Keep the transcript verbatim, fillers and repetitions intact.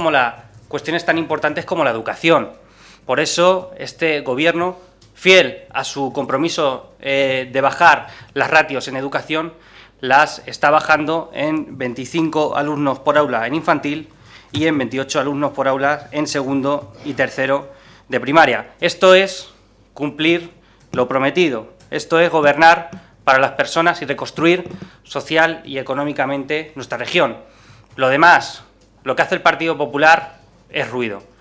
como la, cuestiones tan importantes como la educación. Por eso, este Gobierno, fiel a su compromiso eh, de bajar las ratios en educación, las está bajando en veinticinco alumnos por aula en infantil y en veintiocho alumnos por aula en segundo y tercero de primaria. Esto es cumplir lo prometido, esto es gobernar para las personas y reconstruir social y económicamente nuestra región. Lo demás, lo que hace el Partido Popular, es ruido.